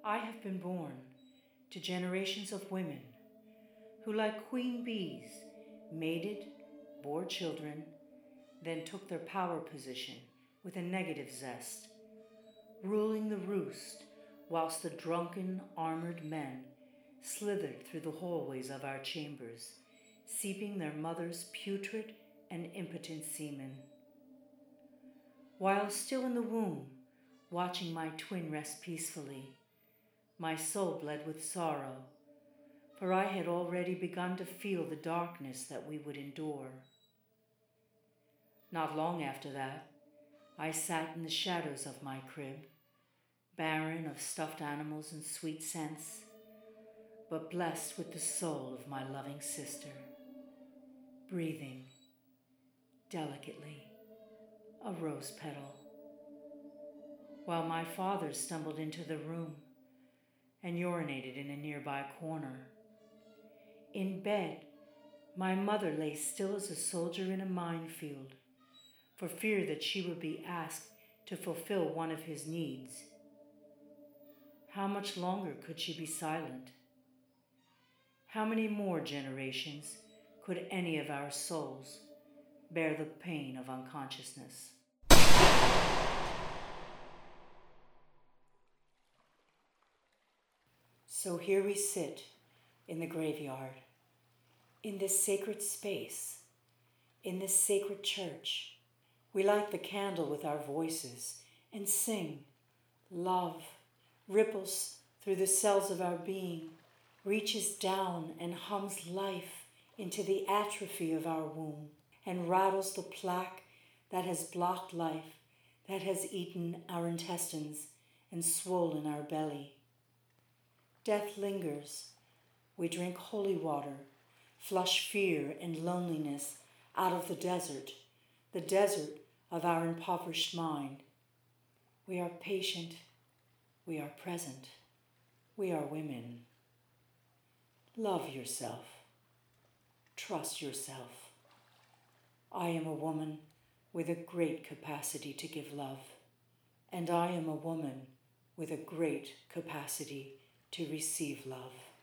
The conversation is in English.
I have been born to generations of women who, like queen bees, mated, bore children, then took their power position with a negative zest, ruling the roost whilst the drunken, armored men slithered through the hallways of our chambers, seeping their mother's putrid and impotent semen. While still in the womb, watching my twin rest peacefully, my soul bled with sorrow, for I had already begun to feel the darkness that we would endure. Not long after that, I sat in the shadows of my crib, barren of stuffed animals and sweet scents, but blessed with the soul of my loving sister, breathing, delicately, a rose petal, while my father stumbled into the room and urinated in a nearby corner. In bed, my mother lay still as a soldier in a minefield, for fear that she would be asked to fulfill one of his needs. How much longer could she be silent? How many more generations could any of our souls bear the pain of unconsciousness? So here we sit in the graveyard, in this sacred space, in this sacred church. We light the candle with our voices and sing. Love ripples through the cells of our being, reaches down and hums life into the atrophy of our womb, and rattles the plaque that has blocked life, that has eaten our intestines and swollen our belly. Death lingers. We drink holy water, flush fear and loneliness out of the desert of our impoverished mind. We are patient. We are present. We are women. Love yourself. Trust yourself. I am a woman with a great capacity to give love, and I am a woman with a great capacity to receive love.